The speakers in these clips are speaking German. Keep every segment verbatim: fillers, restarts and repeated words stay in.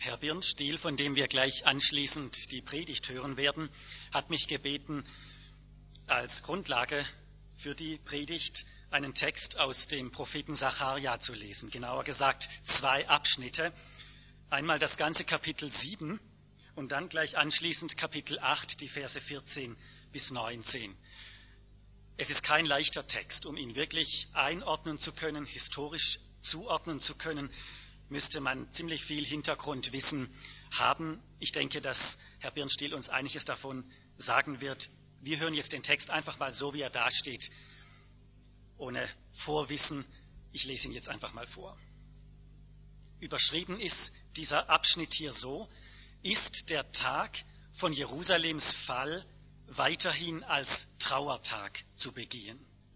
Herr Birnstiel, von dem wir gleich anschließend die Predigt hören werden, hat mich gebeten, als Grundlage für die Predigt einen Text aus dem Propheten Sacharja zu lesen. Genauer gesagt zwei Abschnitte. Einmal das ganze Kapitel sieben und dann gleich anschließend Kapitel acht, die Verse vierzehn bis neunzehn. Es ist kein leichter Text, um ihn wirklich einordnen zu können, historisch zuordnen zu können, müsste man ziemlich viel Hintergrundwissen haben. Ich denke, dass Herr Birnstiel uns einiges davon sagen wird. Wir hören jetzt den Text einfach mal so, wie er dasteht, ohne Vorwissen. Ich lese ihn jetzt einfach mal vor. Überschrieben ist dieser Abschnitt hier so: Ist der Tag von Jerusalems Fall weiterhin als Trauertag zu begehen?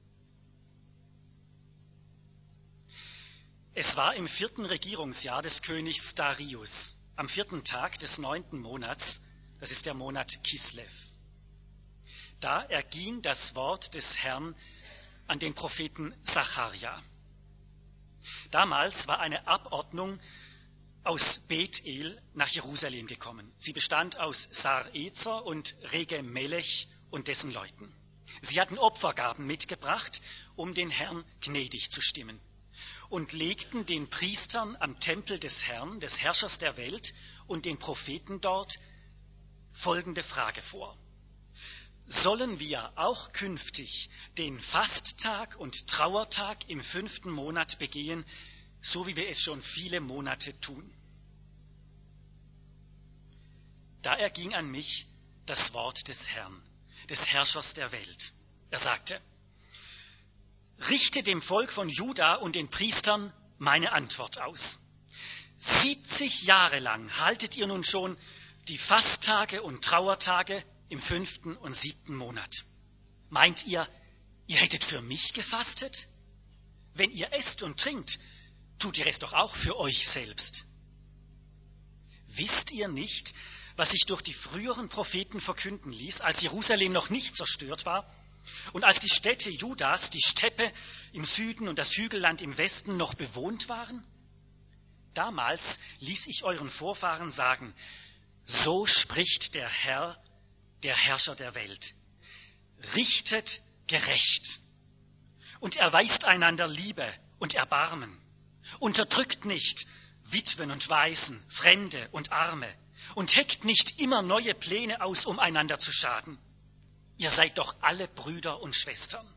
Es war im vierten Regierungsjahr des Königs Darius, am vierten Tag des neunten Monats, das ist der Monat Kislev. Da erging das Wort des Herrn an den Propheten Sacharja. Damals war eine Abordnung aus Bethel nach Jerusalem gekommen. Sie bestand aus Sar-Ezer und Rege-Melech und dessen Leuten. Sie hatten Opfergaben mitgebracht, um den Herrn gnädig zu stimmen, und legten den Priestern am Tempel des Herrn, des Herrschers der Welt, und den Propheten dort folgende Frage vor: Sollen wir auch künftig den Fasttag und Trauertag im fünften Monat begehen, so wie wir es schon viele Monate tun? Da erging an mich das Wort des Herrn, des Herrschers der Welt. Er sagte: Richte dem Volk von Juda und den Priestern meine Antwort aus. siebzig Jahre lang haltet ihr nun schon die Fasttage und Trauertage im fünften und siebten Monat. Meint ihr, ihr hättet für mich gefastet? Wenn ihr esst und trinkt, tut ihr es doch auch für euch selbst. Wisst ihr nicht, was sich durch die früheren Propheten verkünden ließ, als Jerusalem noch nicht zerstört war und als die Städte Judas, die Steppe im Süden und das Hügelland im Westen noch bewohnt waren? Damals ließ ich euren Vorfahren sagen: So spricht der Herr, der Herrscher der Welt: Richtet gerecht und erweist einander Liebe und Erbarmen. Unterdrückt nicht Witwen und Waisen, Fremde und Arme, und heckt nicht immer neue Pläne aus, um einander zu schaden. Ihr seid doch alle Brüder und Schwestern.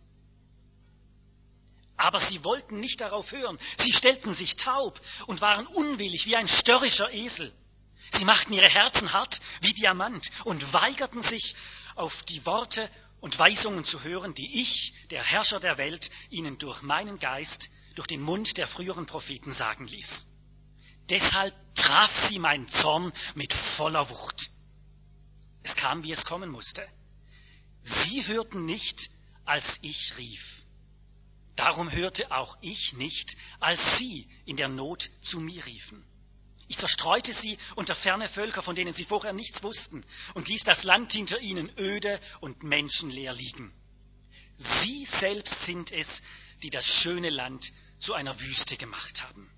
Aber sie wollten nicht darauf hören. Sie stellten sich taub und waren unwillig wie ein störrischer Esel. Sie machten ihre Herzen hart wie Diamant und weigerten sich, auf die Worte und Weisungen zu hören, die ich, der Herrscher der Welt, ihnen durch meinen Geist, durch den Mund der früheren Propheten sagen ließ. Deshalb traf sie mein Zorn mit voller Wucht. Es kam, wie es kommen musste. Sie hörten nicht, als ich rief. Darum hörte auch ich nicht, als sie in der Not zu mir riefen. Ich zerstreute sie unter ferne Völker, von denen sie vorher nichts wussten, und ließ das Land hinter ihnen öde und menschenleer liegen. Sie selbst sind es, die das schöne Land zu einer Wüste gemacht haben.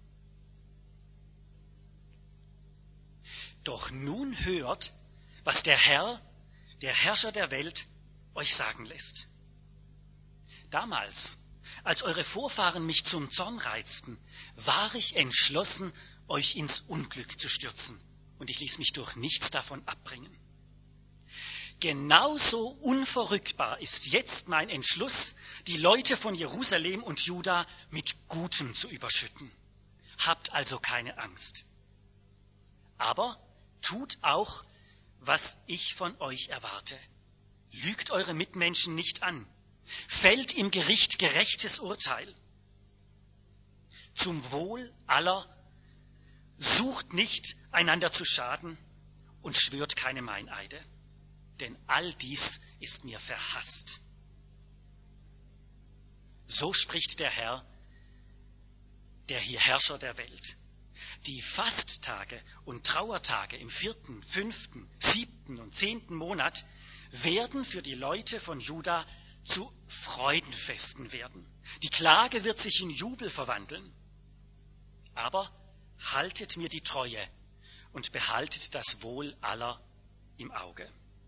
Doch nun hört, was der Herr, der Herrscher der Welt, euch sagen lässt. Damals, als eure Vorfahren mich zum Zorn reizten, war ich entschlossen, euch ins Unglück zu stürzen, und ich ließ mich durch nichts davon abbringen. Genauso unverrückbar ist jetzt mein Entschluss, die Leute von Jerusalem und Juda mit Gutem zu überschütten. Habt also keine Angst. Aber tut auch, was ich von euch erwarte. Lügt eure Mitmenschen nicht an. Fällt im Gericht gerechtes Urteil. Zum Wohl aller sucht nicht, einander zu schaden, und schwört keine Meineide. Denn all dies ist mir verhasst. So spricht der Herr, der hier Herrscher der Welt. Die Fasttage und Trauertage im vierten, fünften, siebten und zehnten Monat werden für die Leute von Juda zu Freudenfesten werden. Die Klage wird sich in Jubel verwandeln. Aber haltet mir die Treue und behaltet das Wohl aller im Auge.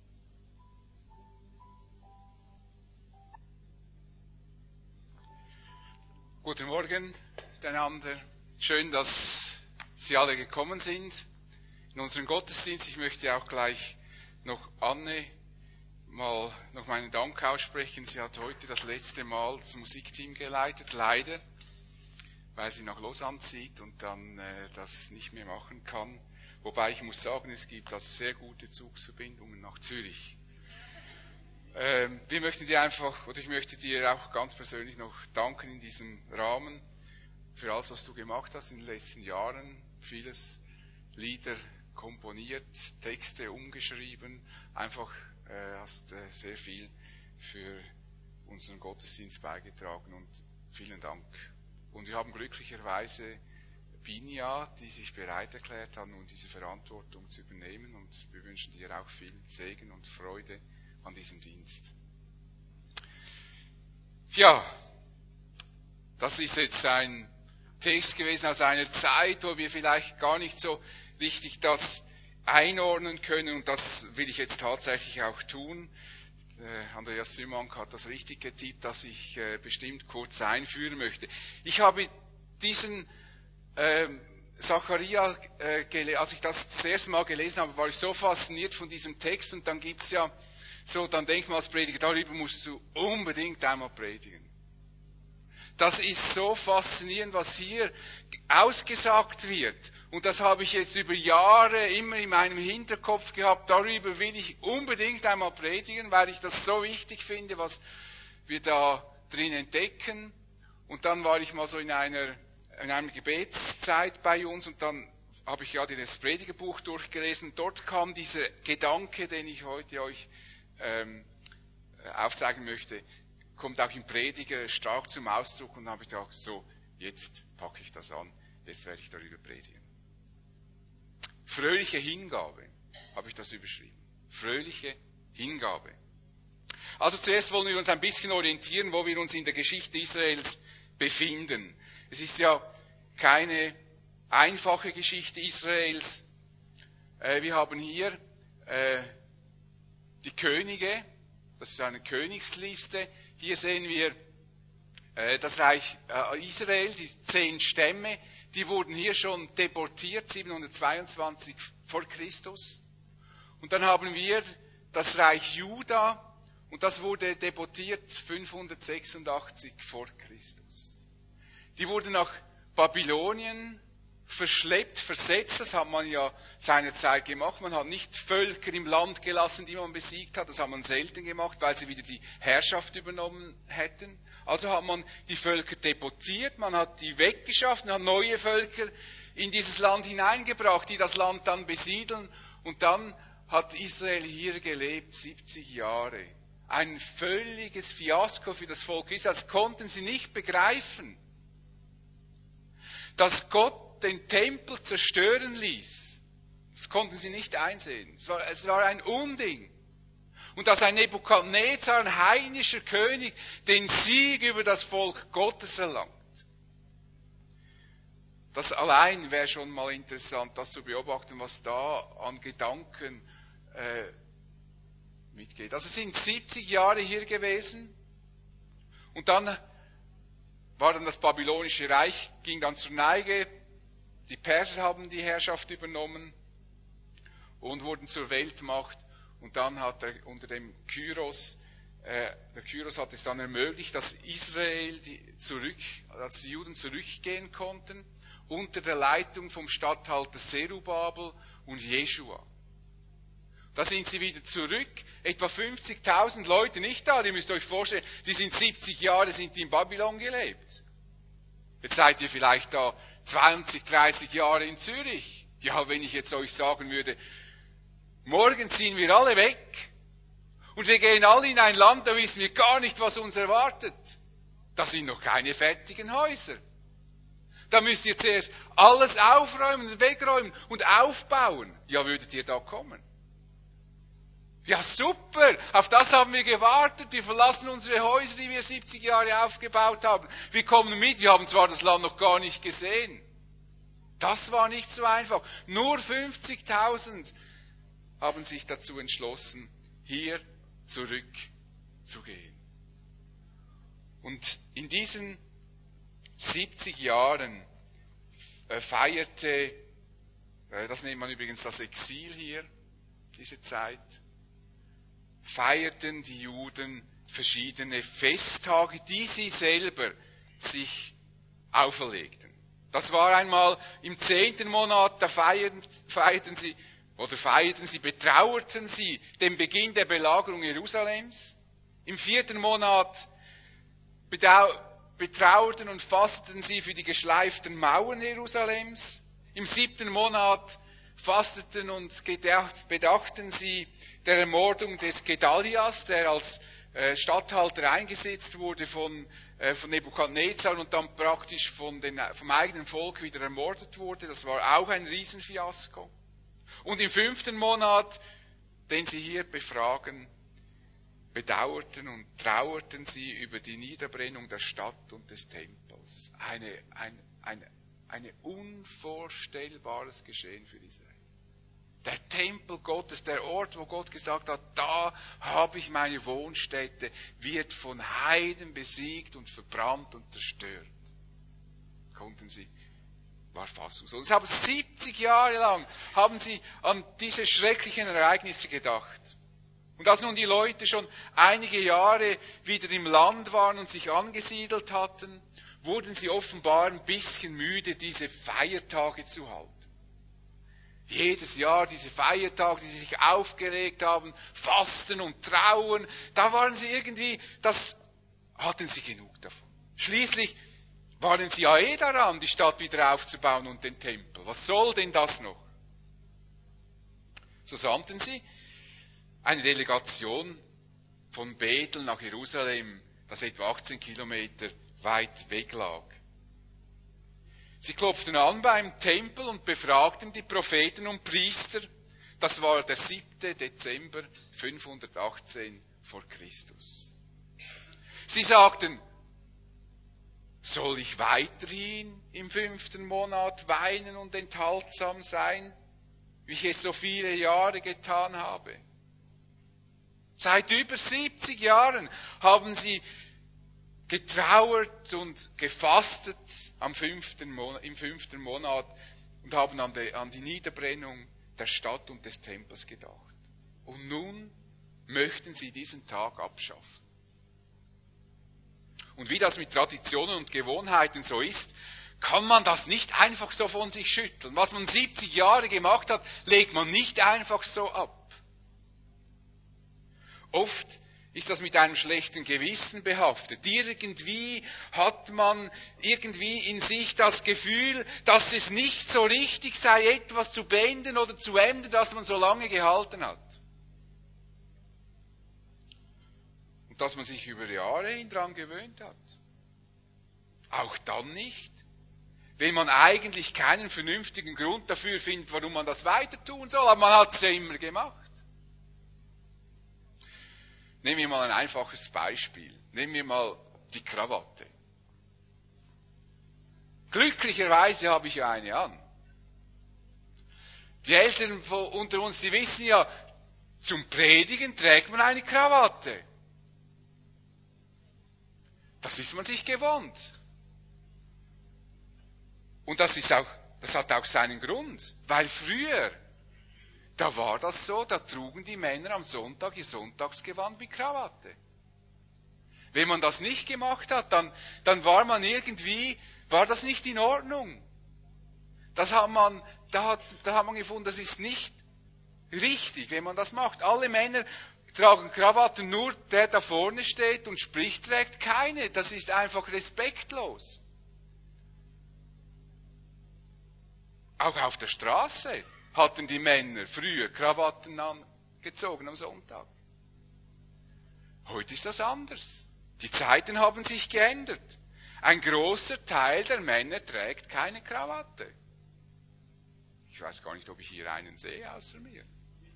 Guten Morgen miteinander. Schön, dass Sie alle gekommen sind in unseren Gottesdienst. Ich möchte auch gleich noch Anne mal noch meinen Dank aussprechen. Sie hat heute das letzte Mal das Musikteam geleitet, leider, weil sie nach Lausanne zieht und dann äh, das nicht mehr machen kann. Wobei ich muss sagen, es gibt also sehr gute Zugsverbindungen nach Zürich. Ähm, wir möchten dir einfach, oder ich möchte dir auch ganz persönlich noch danken in diesem Rahmen für alles, was du gemacht hast in den letzten Jahren. Vieles Lieder komponiert, Texte umgeschrieben, einfach äh, hast äh, sehr viel für unseren Gottesdienst beigetragen und vielen Dank. Und wir haben glücklicherweise Binja, die sich bereit erklärt hat, nun diese Verantwortung zu übernehmen, und wir wünschen dir auch viel Segen und Freude an diesem Dienst. Ja, das ist jetzt ein Text gewesen aus einer Zeit, wo wir vielleicht gar nicht so richtig das einordnen können, und das will ich jetzt tatsächlich auch tun. Äh, Andreas Sümank hat das richtig getippt, dass ich äh, bestimmt kurz einführen möchte. Ich habe diesen äh, Zacharia, äh, als ich das das erste Mal gelesen habe, war ich so fasziniert von diesem Text, und dann gibt's ja so, dann denkt man als Prediger, darüber musst du unbedingt einmal predigen. Das ist so faszinierend, was hier ausgesagt wird. Und das habe ich jetzt über Jahre immer in meinem Hinterkopf gehabt. Darüber will ich unbedingt einmal predigen, weil ich das so wichtig finde, was wir da drin entdecken. Und dann war ich mal so in einer, in einer Gebetszeit bei uns, und dann habe ich ja das Predigerbuch durchgelesen. Dort kam dieser Gedanke, den ich heute euch ähm, aufzeigen möchte, kommt auch im Prediger stark zum Ausdruck, und dann habe ich gedacht, so, jetzt packe ich das an, jetzt werde ich darüber predigen. Fröhliche Hingabe, habe ich das überschrieben. Fröhliche Hingabe. Also zuerst wollen wir uns ein bisschen orientieren, wo wir uns in der Geschichte Israels befinden. Es ist ja keine einfache Geschichte Israels. Wir haben hier die Könige, das ist eine Königsliste. Hier sehen wir äh, das Reich äh, Israel, die zehn Stämme, die wurden hier schon deportiert, siebenhundertzweiundzwanzig vor Christus. Und dann haben wir das Reich Juda, und das wurde deportiert fünfhundertsechsundachtzig vor Christus. Die wurden nach Babylonien verschleppt, versetzt, das hat man ja seinerzeit gemacht. Man hat nicht Völker im Land gelassen, die man besiegt hat, das hat man selten gemacht, weil sie wieder die Herrschaft übernommen hätten. Also hat man die Völker deportiert, man hat die weggeschafft, man hat neue Völker in dieses Land hineingebracht, die das Land dann besiedeln, und dann hat Israel hier gelebt, siebzig Jahre. Ein völliges Fiasko für das Volk Israel, das konnten sie nicht begreifen, dass Gott den Tempel zerstören ließ. Das konnten sie nicht einsehen. Es war, es war ein Unding. Und dass ein Nebukadnezar, ein heidnischer König, den Sieg über das Volk Gottes erlangt. Das allein wäre schon mal interessant, das zu beobachten, was da an Gedanken äh, mitgeht. Also es sind siebzig Jahre hier gewesen, und dann war dann das babylonische Reich, ging dann zur Neige. Die Perser haben die Herrschaft übernommen und wurden zur Weltmacht. Und dann hat er unter dem Kyros, äh, der Kyros hat es dann ermöglicht, dass Israel die zurück, dass die Juden zurückgehen konnten, unter der Leitung vom Statthalter Zerubabel und Jeschua. Da sind sie wieder zurück, etwa fünfzigtausend Leute nicht da. Ihr müsst euch vorstellen, die sind siebzig Jahre sind die in Babylon gelebt. Jetzt seid ihr vielleicht da zwanzig, dreißig Jahre in Zürich. Ja, wenn ich jetzt euch sagen würde, morgen ziehen wir alle weg und wir gehen alle in ein Land, da wissen wir gar nicht, was uns erwartet. Da sind noch keine fertigen Häuser. Da müsst ihr zuerst alles aufräumen und wegräumen und aufbauen. Ja, würdet ihr da kommen? Ja, super, auf das haben wir gewartet. Wir verlassen unsere Häuser, die wir siebzig Jahre aufgebaut haben. Wir kommen mit, wir haben zwar das Land noch gar nicht gesehen. Das war nicht so einfach. Nur fünfzigtausend haben sich dazu entschlossen, hier zurückzugehen. Und in diesen siebzig Jahren feierte, das nennt man übrigens das Exil hier, diese Zeit, feierten die Juden verschiedene Festtage, die sie selber sich auferlegten. Das war einmal im zehnten Monat, da feierten, feierten sie, oder feierten sie, betrauerten sie den Beginn der Belagerung Jerusalems. Im vierten Monat betrauerten und fasteten sie für die geschleiften Mauern Jerusalems. Im siebten Monat fasteten und bedachten sie der Ermordung des Gedalias, der als Statthalter eingesetzt wurde von, von Nebukadnezar und dann praktisch von den, vom eigenen Volk wieder ermordet wurde. Das war auch ein Riesenfiasko. Und im fünften Monat, den sie hier befragen, bedauerten und trauerten sie über die Niederbrennung der Stadt und des Tempels. Eine, ein, ein, ein unvorstellbares Geschehen für Israel. Der Tempel Gottes, der Ort, wo Gott gesagt hat, da habe ich meine Wohnstätte, wird von Heiden besiegt und verbrannt und zerstört. Konnten sie, war fassungslos. Und sie haben siebzig Jahre lang haben sie an diese schrecklichen Ereignisse gedacht. Und als nun die Leute schon einige Jahre wieder im Land waren und sich angesiedelt hatten, wurden sie offenbar ein bisschen müde, diese Feiertage zu halten. Jedes Jahr diese Feiertage, die sich aufgeregt haben, Fasten und Trauen, da waren sie irgendwie, das hatten sie genug davon. Schließlich waren sie ja eh daran, die Stadt wieder aufzubauen und den Tempel. Was soll denn das noch? So sandten sie eine Delegation von Bethel nach Jerusalem, das etwa achtzehn Kilometer weit weg lag. Sie klopften an beim Tempel und befragten die Propheten und Priester. Das war der siebte Dezember fünfhundertachtzehn vor Christus. Sie sagten, soll ich weiterhin im fünften Monat weinen und enthaltsam sein, wie ich es so viele Jahre getan habe? Seit über siebzig Jahren haben sie getrauert und gefastet am fünften Monat, im fünften Monat und haben an die, an die Niederbrennung der Stadt und des Tempels gedacht. Und nun möchten sie diesen Tag abschaffen. Und wie das mit Traditionen und Gewohnheiten so ist, kann man das nicht einfach so von sich schütteln. Was man siebzig Jahre gemacht hat, legt man nicht einfach so ab. Oft ist das mit einem schlechten Gewissen behaftet. Irgendwie hat man irgendwie in sich das Gefühl, dass es nicht so richtig sei, etwas zu beenden oder zu ändern, das man so lange gehalten hat. Und dass man sich über Jahre hin daran gewöhnt hat. Auch dann nicht, wenn man eigentlich keinen vernünftigen Grund dafür findet, warum man das weiter tun soll, aber man hat es ja immer gemacht. Nehmen wir mal ein einfaches Beispiel. Nehmen wir mal die Krawatte. Glücklicherweise habe ich ja eine an. Die Älteren unter uns, die wissen ja, zum Predigen trägt man eine Krawatte. Das ist man sich gewohnt. Und das ist auch, das hat auch seinen Grund. Weil früher, da war das so, da trugen die Männer am Sonntag ihr Sonntagsgewand mit Krawatte. Wenn man das nicht gemacht hat, dann, dann war man irgendwie, war das nicht in Ordnung. Das hat man, da hat, da hat man gefunden, das ist nicht richtig, wenn man das macht. Alle Männer tragen Krawatten, nur der da vorne steht und spricht, trägt keine. Das ist einfach respektlos. Auch auf der Straße hatten die Männer früher Krawatten angezogen am Sonntag. Heute ist das anders. Die Zeiten haben sich geändert. Ein großer Teil der Männer trägt keine Krawatte. Ich weiß gar nicht, ob ich hier einen sehe außer mir.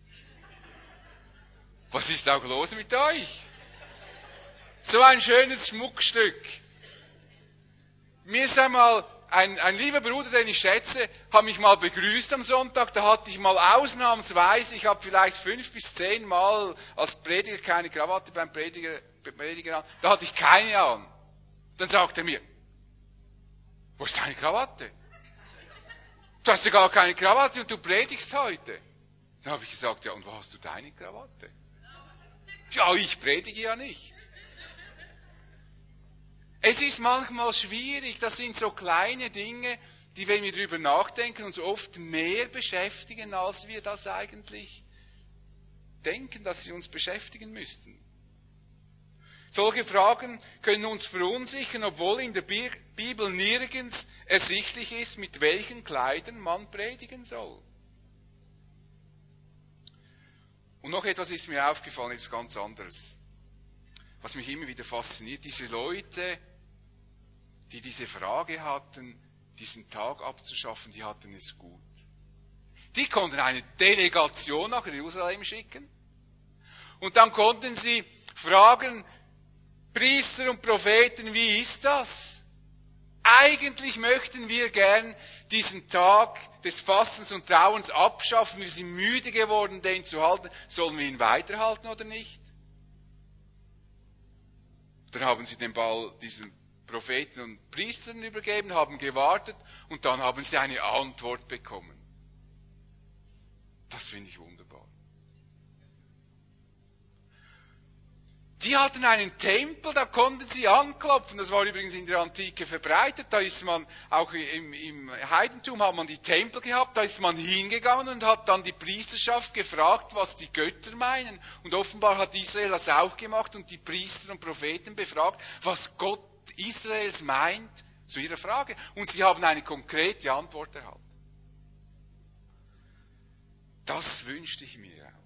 Was ist auch los mit euch? So ein schönes Schmuckstück. Mir ist einmal ein, ein lieber Bruder, den ich schätze, hat mich mal begrüßt am Sonntag. Da hatte ich mal ausnahmsweise, ich habe vielleicht fünf bis zehn Mal als Prediger keine Krawatte beim Prediger, Prediger an. Da hatte ich keine an. Dann sagt er mir, wo ist deine Krawatte? Du hast ja gar keine Krawatte und du predigst heute. Dann habe ich gesagt, ja, und wo hast du deine Krawatte? Ja, ich predige ja nicht. Es ist manchmal schwierig, das sind so kleine Dinge, die, wenn wir darüber nachdenken, uns oft mehr beschäftigen, als wir das eigentlich denken, dass sie uns beschäftigen müssten. Solche Fragen können uns verunsichern, obwohl in der Bibel nirgends ersichtlich ist, mit welchen Kleidern man predigen soll. Und noch etwas ist mir aufgefallen, etwas ganz anderes, was mich immer wieder fasziniert. Diese Leute, die diese Frage hatten, diesen Tag abzuschaffen, die hatten es gut. Die konnten eine Delegation nach Jerusalem schicken und dann konnten sie fragen, Priester und Propheten, wie ist das? Eigentlich möchten wir gern diesen Tag des Fastens und Trauens abschaffen. Wir sind müde geworden, den zu halten. Sollen wir ihn weiterhalten oder nicht? Dann haben sie den Ball diesen Propheten und Priestern übergeben, haben gewartet und dann haben sie eine Antwort bekommen. Das finde ich wunderbar. Die hatten einen Tempel, da konnten sie anklopfen. Das war übrigens in der Antike verbreitet. Da ist man, auch im, im Heidentum hat man die Tempel gehabt, da ist man hingegangen und hat dann die Priesterschaft gefragt, was die Götter meinen. Und offenbar hat Israel das auch gemacht und die Priester und Propheten befragt, was Gott Israels meint zu ihrer Frage. Und sie haben eine konkrete Antwort erhalten. Das wünschte ich mir auch.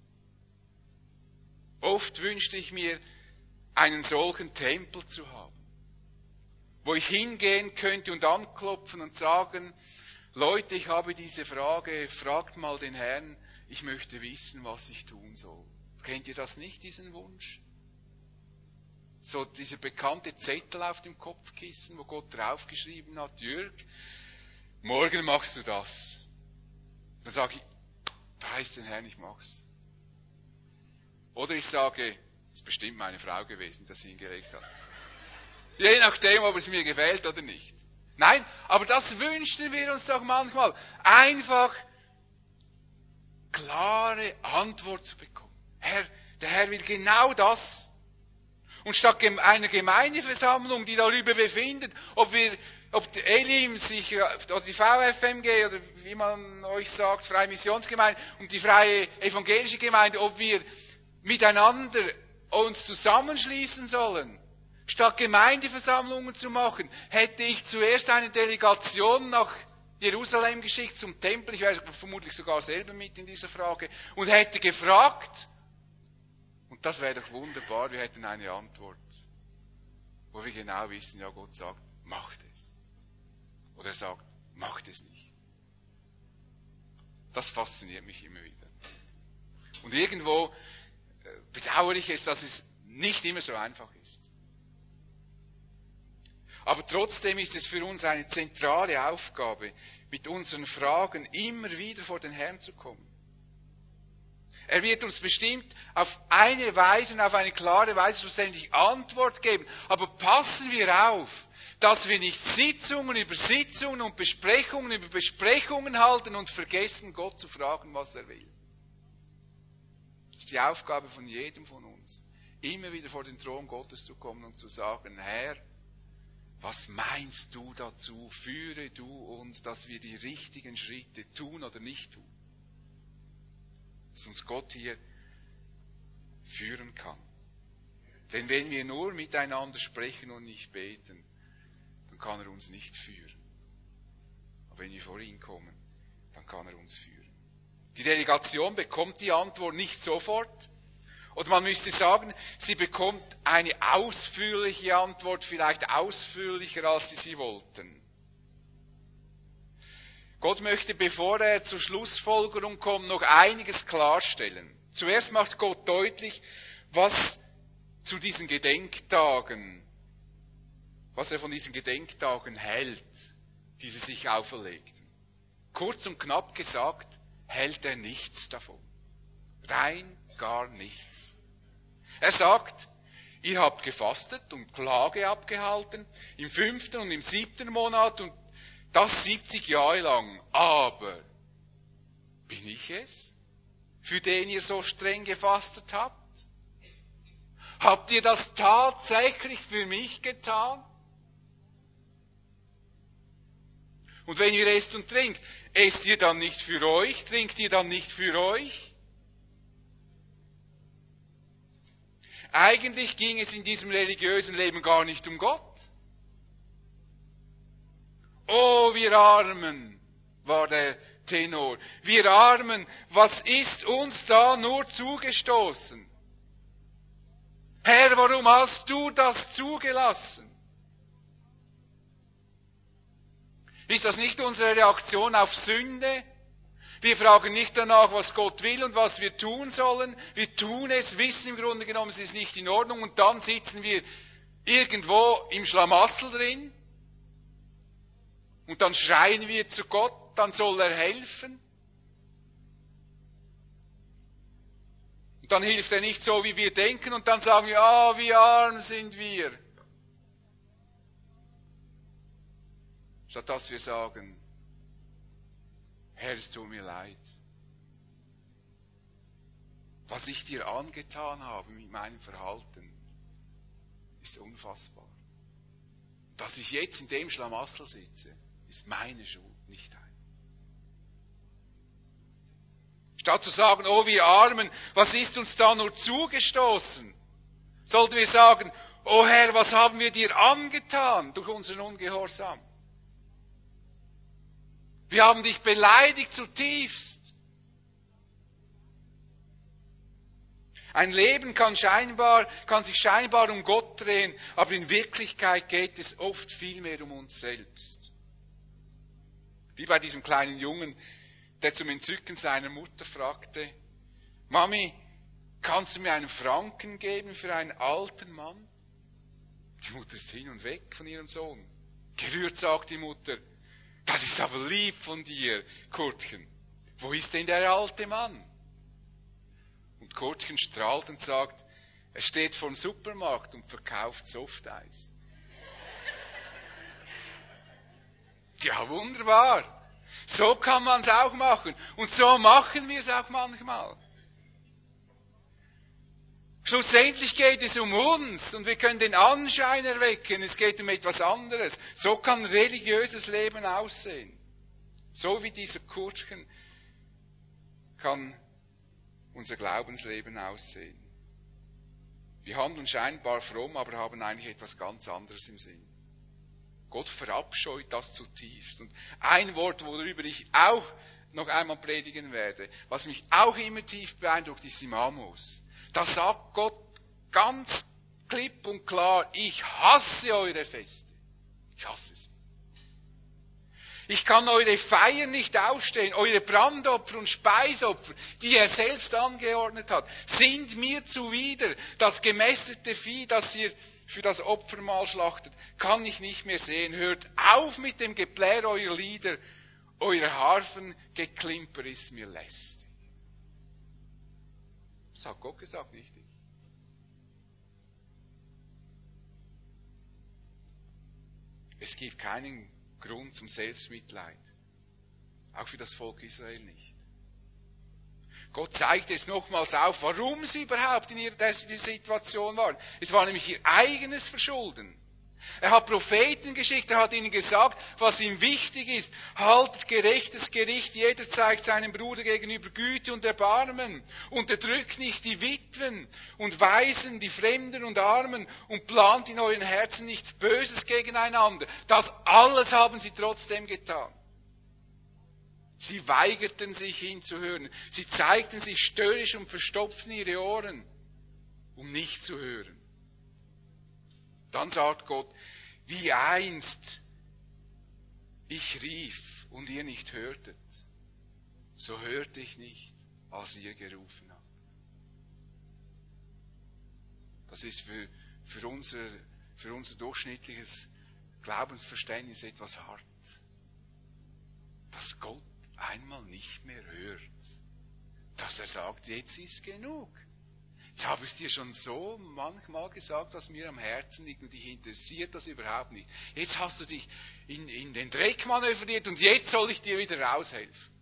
Oft wünschte ich mir, einen solchen Tempel zu haben, wo ich hingehen könnte und anklopfen und sagen, Leute, ich habe diese Frage, fragt mal den Herrn, ich möchte wissen, was ich tun soll. Kennt ihr das nicht, diesen Wunsch? So dieser bekannte Zettel auf dem Kopfkissen, wo Gott draufgeschrieben hat, Jürg, morgen machst du das. Dann sage ich, preis den Herrn, ich mach's. Oder ich sage, es ist bestimmt meine Frau gewesen, die das hingelegt hat. Je nachdem, ob es mir gefällt oder nicht. Nein, aber das wünschten wir uns doch manchmal. Einfach klare Antwort zu bekommen. Herr, der Herr will genau das. Und statt einer Gemeindeversammlung, die darüber befindet, ob wir, ob die Elim sich, oder die V F M G, oder wie man euch sagt, Freie Missionsgemeinde und die Freie Evangelische Gemeinde, ob wir miteinander uns zusammenschließen sollen, statt Gemeindeversammlungen zu machen, hätte ich zuerst eine Delegation nach Jerusalem geschickt zum Tempel, ich wäre vermutlich sogar selber mit in dieser Frage, und hätte gefragt, und das wäre doch wunderbar, wir hätten eine Antwort, wo wir genau wissen, ja, Gott sagt, macht es. Oder er sagt, macht es nicht. Das fasziniert mich immer wieder. Und irgendwo bedauere ich es, dass es nicht immer so einfach ist. Aber trotzdem ist es für uns eine zentrale Aufgabe, mit unseren Fragen immer wieder vor den Herrn zu kommen. Er wird uns bestimmt auf eine Weise und auf eine klare Weise schlussendlich Antwort geben. Aber passen wir auf, dass wir nicht Sitzungen über Sitzungen und Besprechungen über Besprechungen halten und vergessen, Gott zu fragen, was er will. Das ist die Aufgabe von jedem von uns, immer wieder vor den Thron Gottes zu kommen und zu sagen, Herr, was meinst du dazu? Führe du uns, dass wir die richtigen Schritte tun oder nicht tun. Dass uns Gott hier führen kann. Denn wenn wir nur miteinander sprechen und nicht beten, dann kann er uns nicht führen. Aber wenn wir vor ihn kommen, dann kann er uns führen. Die Delegation bekommt die Antwort nicht sofort. Oder man müsste sagen, sie bekommt eine ausführliche Antwort, vielleicht ausführlicher, als sie sie wollten. Gott möchte, bevor er zur Schlussfolgerung kommt, noch einiges klarstellen. Zuerst macht Gott deutlich, was zu diesen Gedenktagen, was er von diesen Gedenktagen hält. die sie sich auferlegten. Kurz und knapp gesagt, hält er nichts davon. Rein gar nichts. Er sagt, ihr habt gefastet und Klage abgehalten im fünften und im siebten Monat und das siebzig Jahre lang. Aber bin ich es, für den ihr so streng gefastet habt? Habt ihr das tatsächlich für mich getan? Und wenn ihr esst und trinkt, esst ihr dann nicht für euch, trinkt ihr dann nicht für euch? Eigentlich ging es in diesem religiösen Leben gar nicht um Gott. Oh, wir Armen, war der Tenor. Wir Armen, was ist uns da nur zugestoßen? Herr, warum hast du das zugelassen? Ist das nicht unsere Reaktion auf Sünde? Wir fragen nicht danach, was Gott will und was wir tun sollen. Wir tun es, wissen im Grunde genommen, es ist nicht in Ordnung und dann sitzen wir irgendwo im Schlamassel drin und dann schreien wir zu Gott, dann soll er helfen. Und dann hilft er nicht so, wie wir denken und dann sagen wir, ah, wie arm sind wir. Statt dass wir sagen, Herr, es tut mir leid. Was ich dir angetan habe mit meinem Verhalten, ist unfassbar. Dass ich jetzt in dem Schlamassel sitze, ist meine Schuld, nicht deine. Statt zu sagen, oh wir Armen, was ist uns da nur zugestoßen, sollten wir sagen, oh Herr, was haben wir dir angetan durch unseren Ungehorsam? Wir haben dich beleidigt zutiefst. Ein Leben kann scheinbar, kann sich scheinbar um Gott drehen, aber in Wirklichkeit geht es oft viel mehr um uns selbst. Wie bei diesem kleinen Jungen, der zum Entzücken seiner Mutter fragte, Mami, kannst du mir einen Franken geben für einen alten Mann? Die Mutter ist hin und weg von ihrem Sohn. Gerührt sagt die Mutter, das ist aber lieb von dir, Kurtchen. Wo ist denn der alte Mann? Und Kurtchen strahlt und sagt, er steht vor dem Supermarkt und verkauft Softeis. Ja, wunderbar. So kann man es auch machen. Und so machen wir es auch manchmal. Schlussendlich geht es um uns und wir können den Anschein erwecken, es geht um etwas anderes. So kann religiöses Leben aussehen. So wie dieser Kurtchen kann unser Glaubensleben aussehen. Wir handeln scheinbar fromm, aber haben eigentlich etwas ganz anderes im Sinn. Gott verabscheut das zutiefst. Und ein Wort, worüber ich auch noch einmal predigen werde, was mich auch immer tief beeindruckt, ist im Amos. Da sagt Gott ganz klipp und klar, ich hasse eure Feste. Ich hasse sie. Ich kann eure Feiern nicht ausstehen. Eure Brandopfer und Speisopfer, die er selbst angeordnet hat, sind mir zuwider. Das gemästete Vieh, das ihr für das Opfermahl schlachtet, kann ich nicht mehr sehen. Hört auf mit dem Geplär eurer Lieder. Euer Harfengeklimper ist mir lästig. Das hat Gott gesagt, nicht ich. Es gibt keinen Grund zum Selbstmitleid. Auch für das Volk Israel nicht. Gott zeigt jetzt nochmals auf, warum sie überhaupt in dieser Situation waren. Es war nämlich ihr eigenes Verschulden. Er hat Propheten geschickt, er hat ihnen gesagt, was ihm wichtig ist. Haltet gerechtes Gericht, jeder zeigt seinem Bruder gegenüber Güte und Erbarmen. Unterdrückt nicht die Witwen und Waisen, die Fremden und Armen und plant in euren Herzen nichts Böses gegeneinander. Das alles haben sie trotzdem getan. Sie weigerten sich hinzuhören. Sie zeigten sich störrisch und verstopften ihre Ohren, um nicht zu hören. Dann sagt Gott, wie einst ich rief und ihr nicht hörtet, so hörte ich nicht, als ihr gerufen habt. Das ist für, für, unser, für unser durchschnittliches Glaubensverständnis etwas hart. dass Gott einmal nicht mehr hört. Dass er sagt, jetzt ist genug. Jetzt habe ich es dir schon so manchmal gesagt, was mir am Herzen liegt und dich interessiert das überhaupt nicht. Jetzt hast du dich in, in den Dreck manövriert und jetzt soll ich dir wieder raushelfen.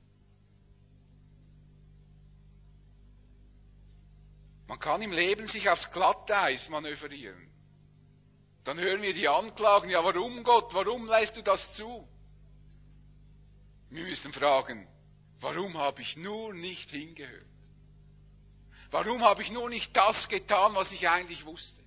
Man kann im Leben sich aufs Glatteis manövrieren. Dann hören wir die Anklagen, ja warum Gott, warum lässt du das zu? Wir müssen fragen, warum habe ich nur nicht hingehört? Warum habe ich nur nicht das getan, was ich eigentlich wusste?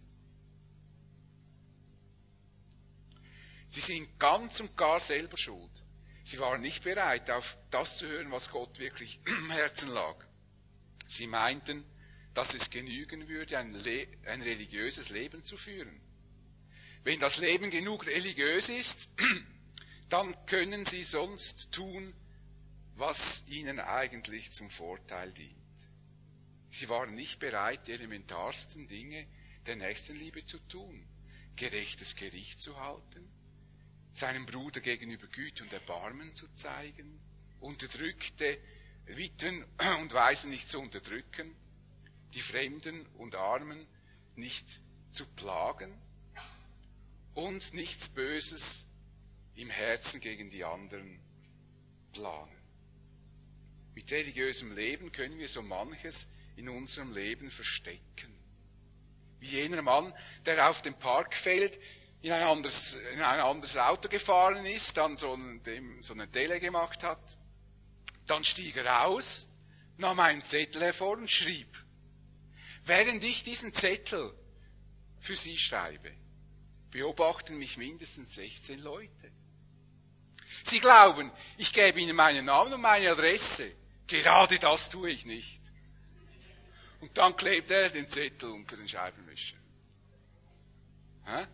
Sie sind ganz und gar selber schuld. Sie waren nicht bereit, auf das zu hören, was Gott wirklich im Herzen lag. Sie meinten, dass es genügen würde, ein, Le- ein religiöses Leben zu führen. Wenn das Leben genug religiös ist, dann können sie sonst tun, was ihnen eigentlich zum Vorteil dient. Sie waren nicht bereit, die elementarsten Dinge der Nächstenliebe zu tun, gerechtes Gericht zu halten, seinem Bruder gegenüber Güte und Erbarmen zu zeigen, unterdrückte Witwen und Waisen nicht zu unterdrücken, die Fremden und Armen nicht zu plagen und nichts Böses im Herzen gegen die anderen planen. Mit religiösem Leben können wir so manches in unserem Leben verstecken. Wie jener Mann, der auf dem Parkfeld in ein anderes, in ein anderes Auto gefahren ist, dann so, dem, so eine Delle gemacht hat. Dann stieg er aus, nahm einen Zettel hervor und schrieb. Während ich diesen Zettel für Sie schreibe, beobachten mich mindestens sechzehn Leute. Sie glauben, ich gebe Ihnen meinen Namen und meine Adresse. Gerade das tue ich nicht. Und dann klebt er den Zettel unter den Scheibenwischer. Hä?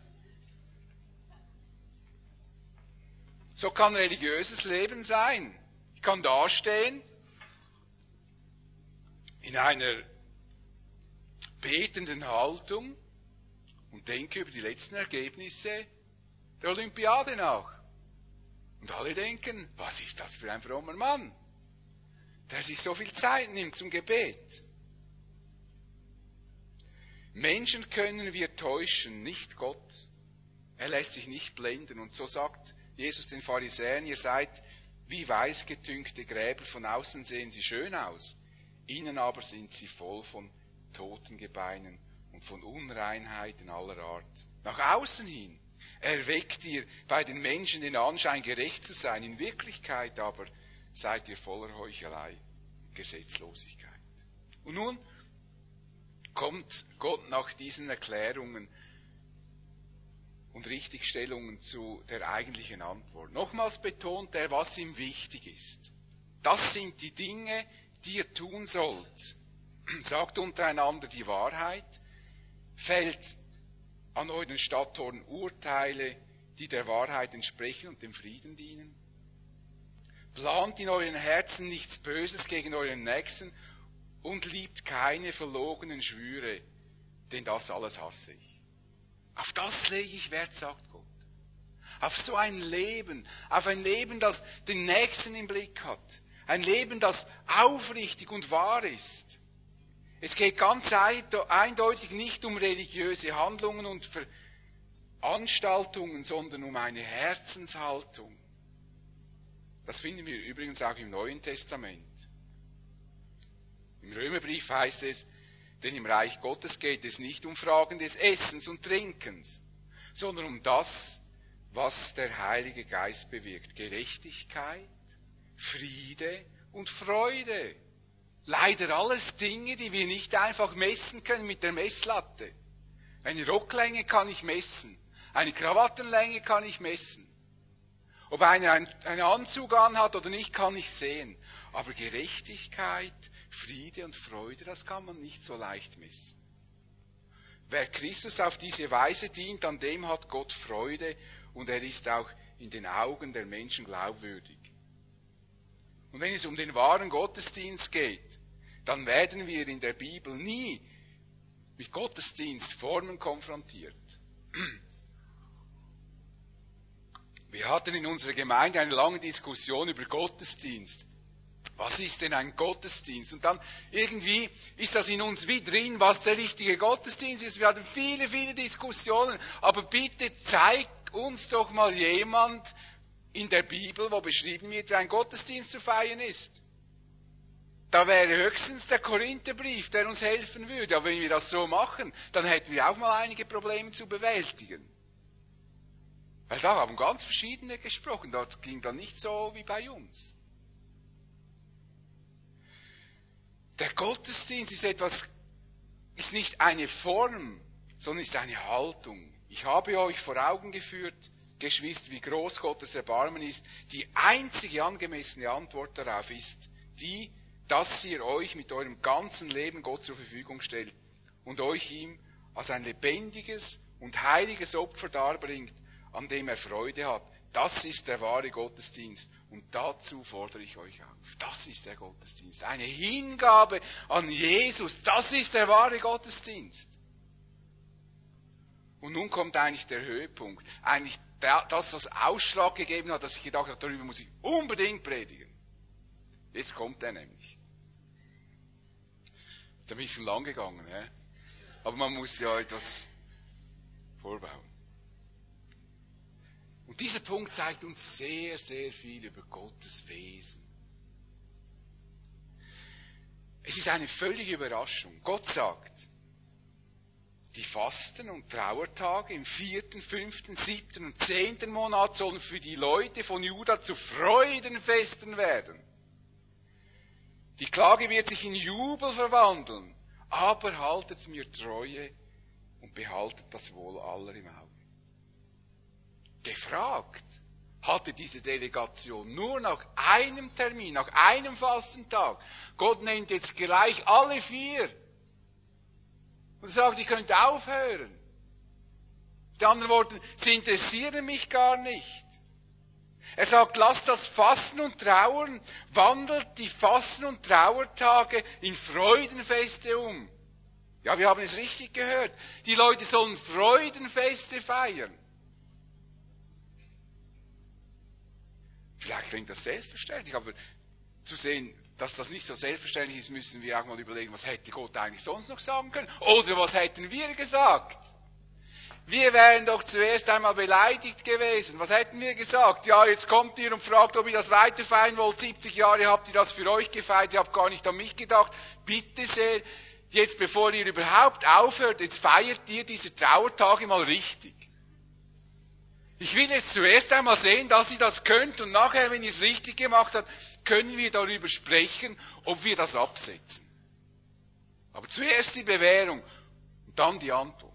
So kann religiöses Leben sein. Ich kann dastehen in einer betenden Haltung und denke über die letzten Ergebnisse der Olympiade nach. Und alle denken, was ist das für ein frommer Mann, der sich so viel Zeit nimmt zum Gebet. Menschen können wir täuschen, nicht Gott. Er lässt sich nicht blenden. Und so sagt Jesus den Pharisäern, ihr seid wie weißgetünchte Gräber, von außen sehen sie schön aus, innen aber sind sie voll von Totengebeinen und von Unreinheiten aller Art. Nach außen hin erweckt ihr bei den Menschen den Anschein, gerecht zu sein, in Wirklichkeit aber seid ihr voller Heuchelei, Gesetzlosigkeit. Und nun kommt Gott nach diesen Erklärungen und Richtigstellungen zu der eigentlichen Antwort. Nochmals betont er, was ihm wichtig ist. Das sind die Dinge, die ihr tun sollt. Sagt untereinander die Wahrheit, fällt an euren Stadttoren Urteile, die der Wahrheit entsprechen und dem Frieden dienen. Plant in euren Herzen nichts Böses gegen euren Nächsten und liebt keine verlogenen Schwüre, denn das alles hasse ich. Auf das lege ich Wert, sagt Gott. Auf so ein Leben, auf ein Leben, das den Nächsten im Blick hat. Ein Leben, das aufrichtig und wahr ist. Es geht ganz eindeutig nicht um religiöse Handlungen und Veranstaltungen, sondern um eine Herzenshaltung. Das finden wir übrigens auch im Neuen Testament. Im Römerbrief heißt es, denn im Reich Gottes geht es nicht um Fragen des Essens und Trinkens, sondern um das, was der Heilige Geist bewirkt. Gerechtigkeit, Friede und Freude. Leider alles Dinge, die wir nicht einfach messen können mit der Messlatte. Eine Rocklänge kann ich messen, eine Krawattenlänge kann ich messen. Ob einer einen Anzug anhat oder nicht, kann ich sehen. Aber Gerechtigkeit, Friede und Freude, das kann man nicht so leicht messen. Wer Christus auf diese Weise dient, an dem hat Gott Freude und er ist auch in den Augen der Menschen glaubwürdig. Und wenn es um den wahren Gottesdienst geht, dann werden wir in der Bibel nie mit Gottesdienstformen konfrontiert. Wir hatten in unserer Gemeinde eine lange Diskussion über Gottesdienst. Was ist denn ein Gottesdienst? Und dann irgendwie ist das in uns wie drin, was der richtige Gottesdienst ist. Wir hatten viele, viele Diskussionen. Aber bitte zeigt uns doch mal jemand in der Bibel, wo beschrieben wird, wie ein Gottesdienst zu feiern ist. Da wäre höchstens der Korintherbrief, der uns helfen würde. Aber wenn wir das so machen, dann hätten wir auch mal einige Probleme zu bewältigen. Weil da haben ganz verschiedene gesprochen. Das ging dann nicht so wie bei uns. Der Gottesdienst ist etwas, ist nicht eine Form, sondern ist eine Haltung. Ich habe euch vor Augen geführt, Geschwister, wie groß Gottes Erbarmen ist. Die einzige angemessene Antwort darauf ist die, dass ihr euch mit eurem ganzen Leben Gott zur Verfügung stellt und euch ihm als ein lebendiges und heiliges Opfer darbringt, an dem er Freude hat. Das ist der wahre Gottesdienst. Und dazu fordere ich euch auf. Das ist der Gottesdienst. Eine Hingabe an Jesus. Das ist der wahre Gottesdienst. Und nun kommt eigentlich der Höhepunkt. Eigentlich das, was Ausschlag gegeben hat, dass ich gedacht habe, darüber muss ich unbedingt predigen. Jetzt kommt er nämlich. Ist ein bisschen lang gegangen, he? Aber man muss ja etwas vorbauen. Und dieser Punkt zeigt uns sehr, sehr viel über Gottes Wesen. Es ist eine völlige Überraschung. Gott sagt, die Fasten- und Trauertage im vierten, fünften, siebten und zehnten Monat sollen für die Leute von Juda zu Freudenfesten werden. Die Klage wird sich in Jubel verwandeln, aber haltet mir Treue und behaltet das Wohl aller im Auge. Gefragt hatte diese Delegation nur nach einem Termin, nach einem Fastentag. Gott nennt jetzt gleich alle vier und sagt, ihr könnt aufhören. Mit anderen Worten, sie interessieren mich gar nicht. Er sagt, lasst das Fasten und Trauern, wandelt die Fasten- und Trauertage in Freudenfeste um. Ja, wir haben es richtig gehört. Die Leute sollen Freudenfeste feiern. Vielleicht klingt das selbstverständlich, aber zu sehen, dass das nicht so selbstverständlich ist, müssen wir auch mal überlegen, was hätte Gott eigentlich sonst noch sagen können? Oder was hätten wir gesagt? Wir wären doch zuerst einmal beleidigt gewesen. Was hätten wir gesagt? Ja, jetzt kommt ihr und fragt, ob ihr das weiter feiern wollt. siebzig Jahre habt ihr das für euch gefeiert, ihr habt gar nicht an mich gedacht. Bitte sehr, jetzt bevor ihr überhaupt aufhört, jetzt feiert ihr diese Trauertage mal richtig. Ich will jetzt zuerst einmal sehen, dass ihr das könnt und nachher, wenn ihr es richtig gemacht habt, können wir darüber sprechen, ob wir das absetzen. Aber zuerst die Bewährung und dann die Antwort.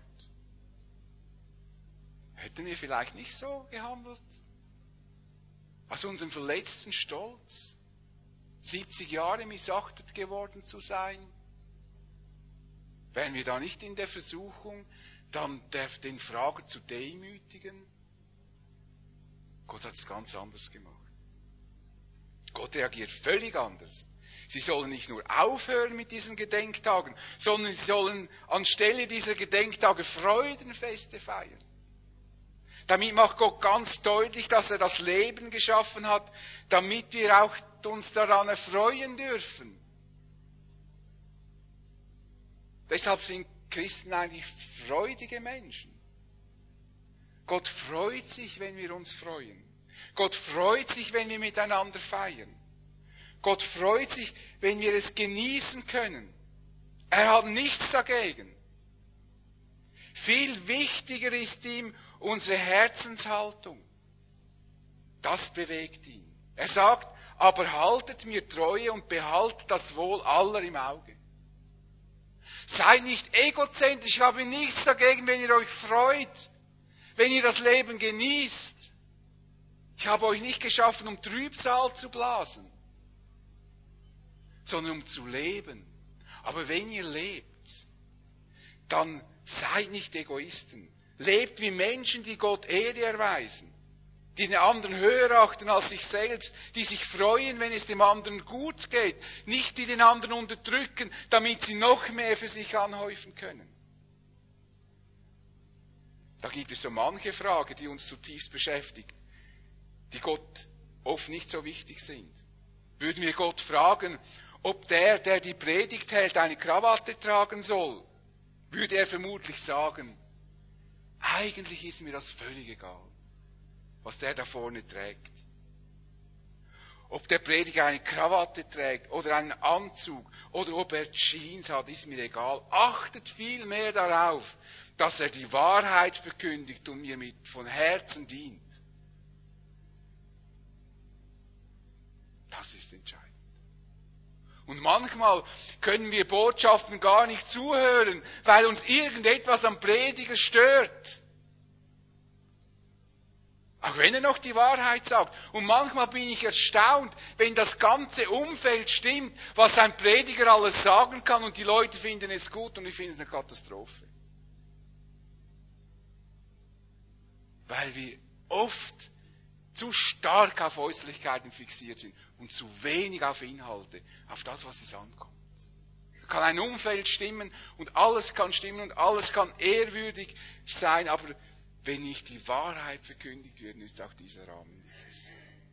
Hätten wir vielleicht nicht so gehandelt? Aus unserem verletzten Stolz, siebzig Jahre missachtet geworden zu sein? Wären wir da nicht in der Versuchung, dann den Frager zu demütigen? Gott hat es ganz anders gemacht. Gott reagiert völlig anders. Sie sollen nicht nur aufhören mit diesen Gedenktagen, sondern sie sollen anstelle dieser Gedenktage Freudenfeste feiern. Damit macht Gott ganz deutlich, dass er das Leben geschaffen hat, damit wir auch uns daran erfreuen dürfen. Deshalb sind Christen eigentlich freudige Menschen. Gott freut sich, wenn wir uns freuen. Gott freut sich, wenn wir miteinander feiern. Gott freut sich, wenn wir es genießen können. Er hat nichts dagegen. Viel wichtiger ist ihm unsere Herzenshaltung. Das bewegt ihn. Er sagt, aber haltet mir Treue und behaltet das Wohl aller im Auge. Seid nicht egozentrisch, ich habe nichts dagegen, wenn ihr euch freut, wenn ihr das Leben genießt. Ich habe euch nicht geschaffen, um Trübsal zu blasen, sondern um zu leben. Aber wenn ihr lebt, dann seid nicht Egoisten. Lebt wie Menschen, die Gott Ehre erweisen, die den anderen höher achten als sich selbst, die sich freuen, wenn es dem anderen gut geht, nicht die den anderen unterdrücken, damit sie noch mehr für sich anhäufen können. Da gibt es so manche Frage, die uns zutiefst beschäftigt. die Gott oft nicht so wichtig sind. Würden wir Gott fragen, ob der, der die Predigt hält, eine Krawatte tragen soll, würde er vermutlich sagen, eigentlich ist mir das völlig egal, was der da vorne trägt. Ob der Prediger eine Krawatte trägt oder einen Anzug oder ob er Jeans hat, ist mir egal. Achtet viel mehr darauf, dass er die Wahrheit verkündigt und mir mit von Herzen dient. Das ist entscheidend. Und manchmal können wir Botschaften gar nicht zuhören, weil uns irgendetwas am Prediger stört. Auch wenn er noch die Wahrheit sagt. Und manchmal bin ich erstaunt, wenn das ganze Umfeld stimmt, was ein Prediger alles sagen kann und die Leute finden es gut und ich finde es eine Katastrophe. Weil wir oft zu stark auf Äußerlichkeiten fixiert sind und zu wenig auf Inhalte, auf das, was es ankommt. Da kann ein Umfeld stimmen und alles kann stimmen und alles kann ehrwürdig sein, aber wenn nicht die Wahrheit verkündigt wird, ist auch dieser Rahmen nichts.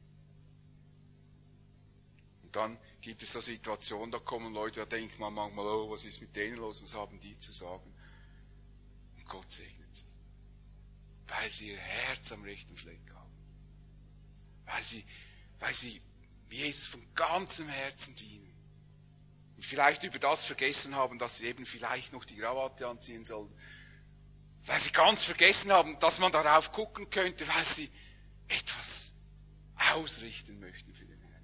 Und dann gibt es so Situationen, da kommen Leute, da denkt man manchmal, oh, was ist mit denen los, was haben die zu sagen? Und Gott segnet sie, weil sie ihr Herz am rechten Fleck haben. Weil sie, weil sie Jesus von ganzem Herzen dienen. Und vielleicht über das vergessen haben, dass sie eben vielleicht noch die Krawatte anziehen sollen. Weil sie ganz vergessen haben, dass man darauf gucken könnte, weil sie etwas ausrichten möchten für den Herrn.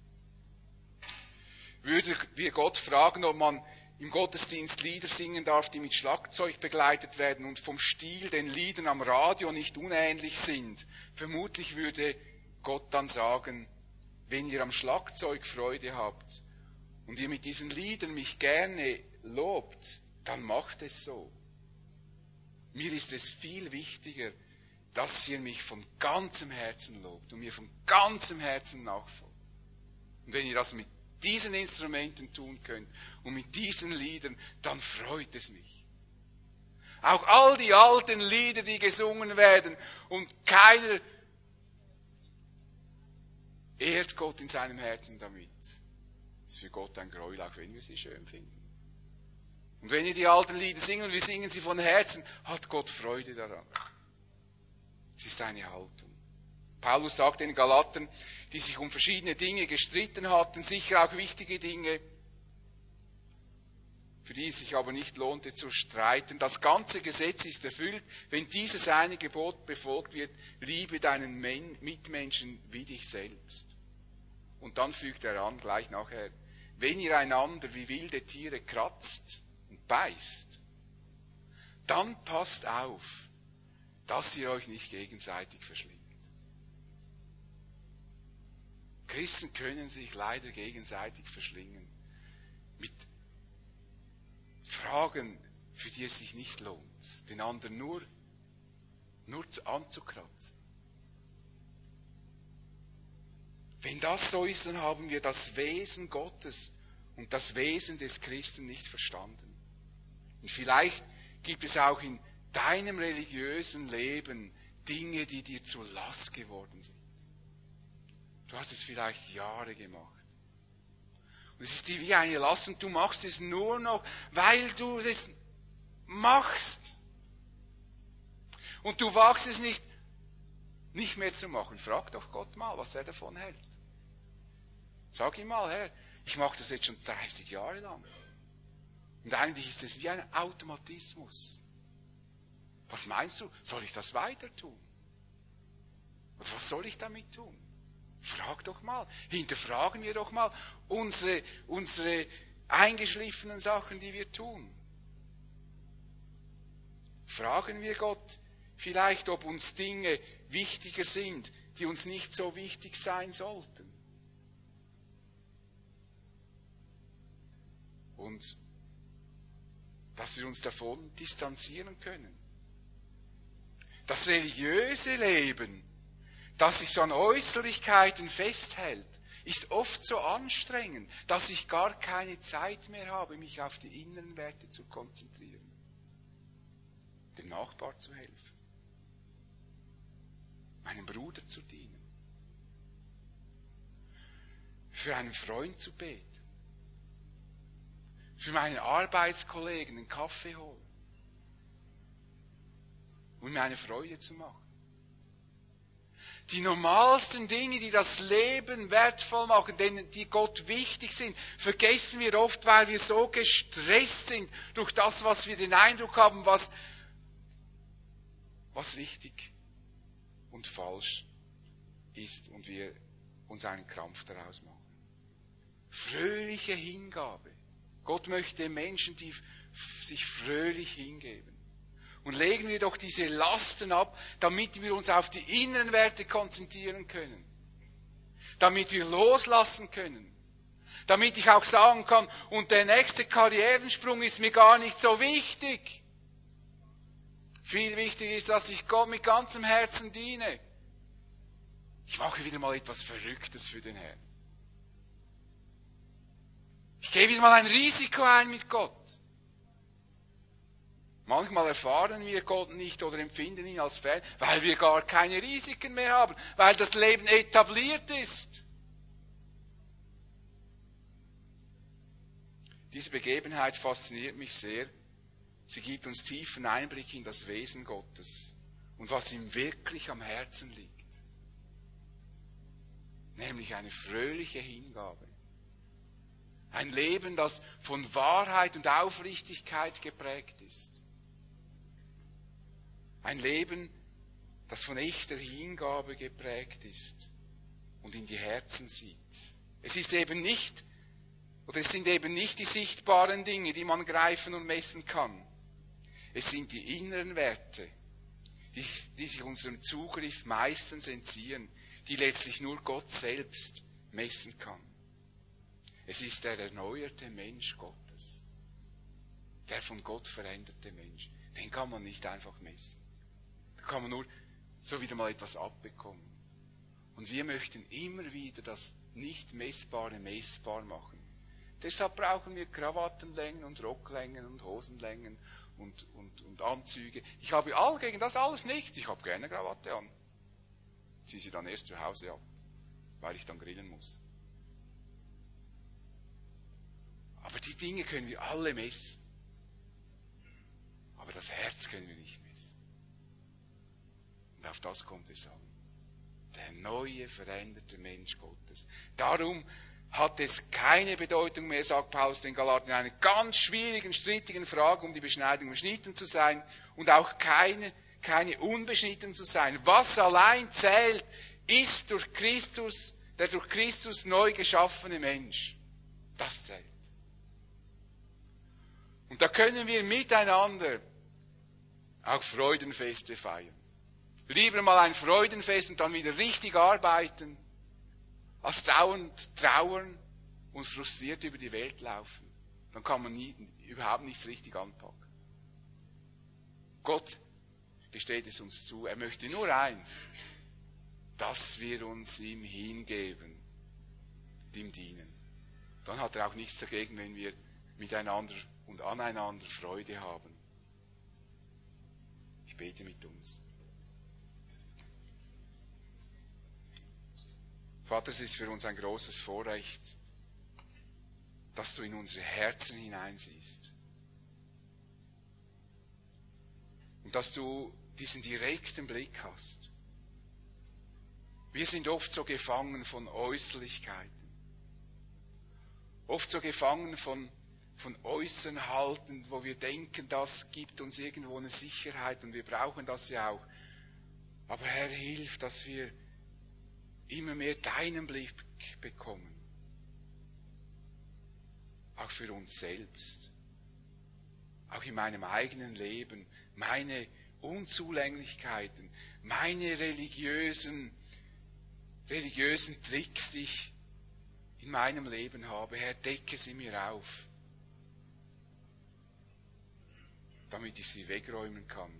Würden wir Gott fragen, ob man im Gottesdienst Lieder singen darf, die mit Schlagzeug begleitet werden und vom Stil den Liedern am Radio nicht unähnlich sind, vermutlich würde Gott dann sagen, wenn ihr am Schlagzeug Freude habt und ihr mit diesen Liedern mich gerne lobt, dann macht es so. Mir ist es viel wichtiger, dass ihr mich von ganzem Herzen lobt und mir von ganzem Herzen nachfolgt. Und wenn ihr das mit diesen Instrumenten tun könnt und mit diesen Liedern, dann freut es mich. Auch all die alten Lieder, die gesungen werden und keiner ehrt Gott in seinem Herzen damit, ist für Gott ein Gräuel, auch wenn wir sie schön finden. Und wenn ihr die alten Lieder singen und wir singen sie von Herzen, hat Gott Freude daran. Es ist eine Haltung. Paulus sagt den Galatern, die sich um verschiedene Dinge gestritten hatten, sicher auch wichtige Dinge, für die es sich aber nicht lohnte zu streiten. Das ganze Gesetz ist erfüllt, wenn dieses eine Gebot befolgt wird, liebe deinen Mitmenschen wie dich selbst. Und dann fügt er an, gleich nachher, wenn ihr einander wie wilde Tiere kratzt und beißt, dann passt auf, dass ihr euch nicht gegenseitig verschlingt. Christen können sich leider gegenseitig verschlingen mit Fragen, für die es sich nicht lohnt, den anderen nur, nur anzukratzen. Wenn das so ist, dann haben wir das Wesen Gottes und das Wesen des Christen nicht verstanden. Und vielleicht gibt es auch in deinem religiösen Leben Dinge, die dir zur Last geworden sind. Du hast es vielleicht Jahre gemacht. Und es ist dir wie eine Last und du machst es nur noch, weil du es machst. Und du wagst es nicht, nicht mehr zu machen. Frag doch Gott mal, was er davon hält. Sag ihm mal, Herr, ich mache das jetzt schon dreißig Jahre lang. Und eigentlich ist es wie ein Automatismus. Was meinst du? Soll ich das weiter tun? Oder was soll ich damit tun? Frag doch mal. Hinterfragen wir doch mal unsere, unsere eingeschliffenen Sachen, die wir tun. Fragen wir Gott vielleicht, ob uns Dinge wichtiger sind, die uns nicht so wichtig sein sollten. Und dass wir uns davon distanzieren können. Das religiöse Leben, das sich so an Äußerlichkeiten festhält, ist oft so anstrengend, dass ich gar keine Zeit mehr habe, mich auf die inneren Werte zu konzentrieren, dem Nachbar zu helfen, meinem Bruder zu dienen, für einen Freund zu beten. Für meinen Arbeitskollegen einen Kaffee holen. Und mir eine Freude zu machen. Die normalsten Dinge, die das Leben wertvoll machen, denen, die Gott wichtig sind, vergessen wir oft, weil wir so gestresst sind durch das, was wir den Eindruck haben, was, was richtig und falsch ist und wir uns einen Krampf daraus machen. Fröhliche Hingabe. Gott möchte Menschen, die sich fröhlich hingeben. Und legen wir doch diese Lasten ab, damit wir uns auf die inneren Werte konzentrieren können. Damit wir loslassen können. Damit ich auch sagen kann, und der nächste Karrierensprung ist mir gar nicht so wichtig. Viel wichtiger ist, dass ich Gott mit ganzem Herzen diene. Ich mache wieder mal etwas Verrücktes für den Herrn. Ich gehe wieder mal ein Risiko ein mit Gott. Manchmal erfahren wir Gott nicht oder empfinden ihn als fern, weil wir gar keine Risiken mehr haben, weil das Leben etabliert ist. Diese Begebenheit fasziniert mich sehr. Sie gibt uns tiefen Einblick in das Wesen Gottes und was ihm wirklich am Herzen liegt. Nämlich eine fröhliche Hingabe. Ein Leben, das von Wahrheit und Aufrichtigkeit geprägt ist. Ein Leben, das von echter Hingabe geprägt ist und in die Herzen sieht. Es ist eben nicht, oder es sind eben nicht die sichtbaren Dinge, die man greifen und messen kann. Es sind die inneren Werte, die, die sich unserem Zugriff meistens entziehen, die letztlich nur Gott selbst messen kann. Es ist der erneuerte Mensch Gottes, der von Gott veränderte Mensch. Den kann man nicht einfach messen. Da kann man nur so wieder mal etwas abbekommen. Und wir möchten immer wieder das Nicht-Messbare messbar machen. Deshalb brauchen wir Krawattenlängen und Rocklängen und Hosenlängen und, und, und Anzüge. Ich habe all gegen das alles nichts. Ich habe gerne Krawatte an. Ziehe sie dann erst zu Hause ab, weil ich dann grillen muss. Aber die Dinge können wir alle messen. Aber das Herz können wir nicht messen. Und auf das kommt es an. Der neue, veränderte Mensch Gottes. Darum hat es keine Bedeutung mehr, sagt Paulus den Galatern, in einer ganz schwierigen, strittigen Frage um die Beschneidung beschnitten zu sein und auch keine, keine unbeschnitten zu sein. Was allein zählt, ist durch Christus, der durch Christus neu geschaffene Mensch. Das zählt. Und da können wir miteinander auch Freudenfeste feiern. Lieber mal ein Freudenfest und dann wieder richtig arbeiten, als dauernd trauern und frustriert über die Welt laufen. Dann kann man nie, überhaupt nichts richtig anpacken. Gott gesteht es uns zu. Er möchte nur eins, dass wir uns ihm hingeben und ihm dienen. Dann hat er auch nichts dagegen, wenn wir miteinander und aneinander Freude haben. Ich bete mit uns. Vater, es ist für uns ein großes Vorrecht, dass du in unsere Herzen hineinsiehst. Und dass du diesen direkten Blick hast. Wir sind oft so gefangen von Äußerlichkeiten. Oft so gefangen von, von äußeren Halten, wo wir denken, das gibt uns irgendwo eine Sicherheit und wir brauchen das ja auch. Aber Herr, hilf, dass wir immer mehr deinen Blick bekommen. Auch für uns selbst. Auch in meinem eigenen Leben. Meine Unzulänglichkeiten, meine religiösen, religiösen Tricks, die ich in meinem Leben habe. Herr, decke sie mir auf. Damit ich sie wegräumen kann.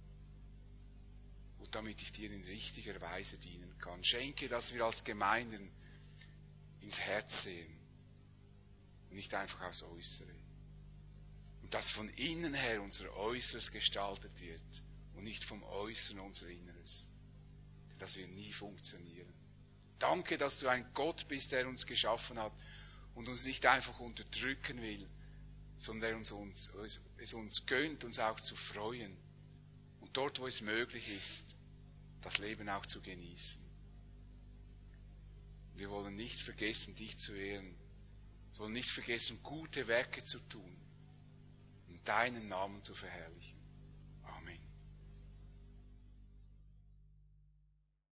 Und damit ich dir in richtiger Weise dienen kann. Schenke, dass wir als Gemeinden ins Herz sehen und nicht einfach aufs Äußere. Und dass von innen her unser Äußeres gestaltet wird und nicht vom Äußeren unser Inneres. Dass wir nie funktionieren. Danke, dass du ein Gott bist, der uns geschaffen hat und uns nicht einfach unterdrücken will, sondern der uns, uns, es uns gönnt, uns auch zu freuen. Und dort, wo es möglich ist, das Leben auch zu genießen. Wir wollen nicht vergessen, dich zu ehren. Wir wollen nicht vergessen, gute Werke zu tun, um deinen Namen zu verherrlichen.